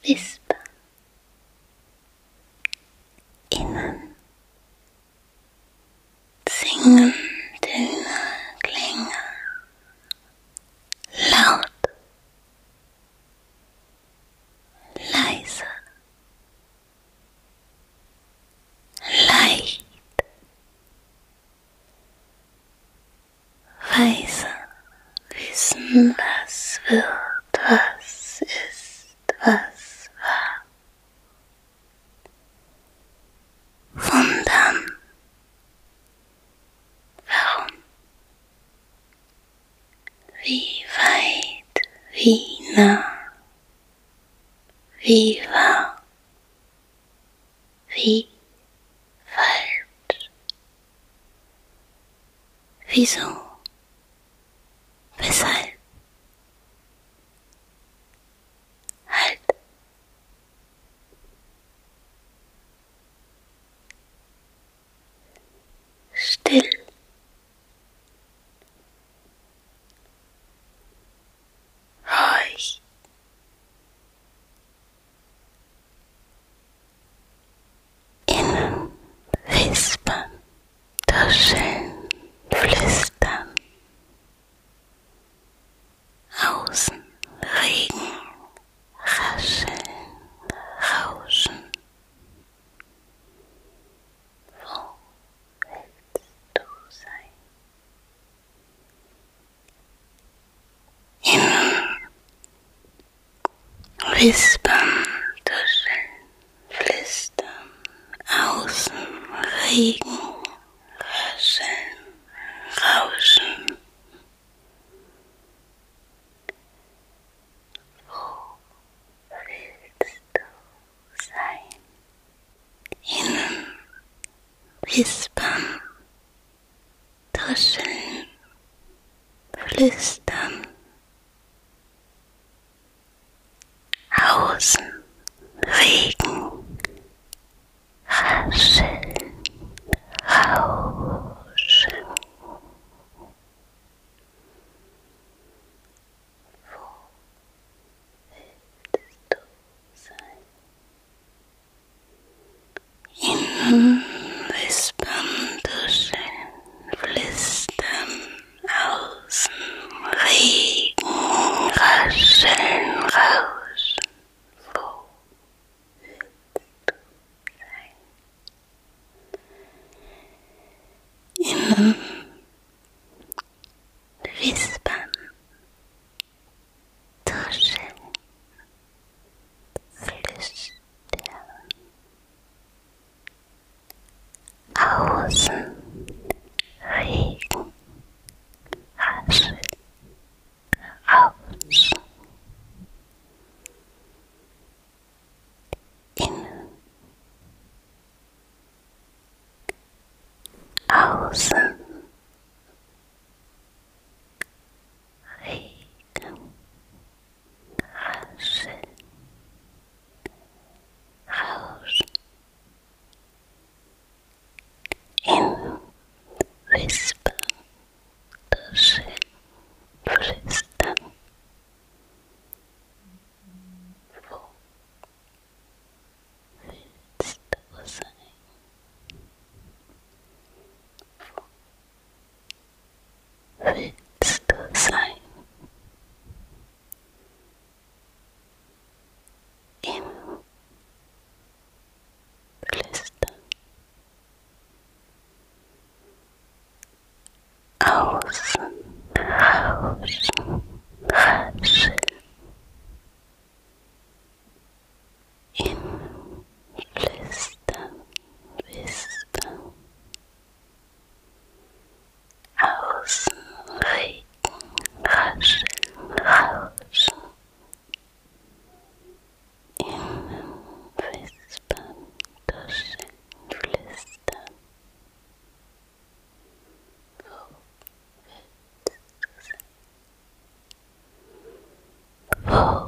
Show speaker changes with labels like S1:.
S1: Wispern, innen singen dünne Klänge, laut, leise, leicht, weise, wissen, was wird, was ist, was war. Wundern, warum, wie weit, wie nah, wie wahr, wie falsch, wieso, weshalb, halt, still, ruhig, innen wispern, tuscheln, flüstern, außen Regen, rascheln, rauschen. Wo willst du sein? Innen wispern, tuscheln, flüstern, außen Regen, rascheln, rauschen. Wo willst du sein? Innen wispern, tuscheln, flüstern, außen Regen, rascheln, rauschen. Wo willst du sein? Innen wispern, tuscheln, flüstern, außen Regen, rascheln, rauschen. Wo willst du sein? Innen wispern, tuscheln, flüstern, außen Regen, rascheln, rauschen. Innen, außen, Regen, rascheln, rauschen. Innen, wispern, tuscheln, flüstern. Wo willst du sein? Wo willst du sein? Innen flüstern, außen rauschen, rascheln. Innen flüstern, wispern, außen Regen, rascheln, rauschen. Innen wispern, tuscheln, flüstern. Wo willst du sein? Wo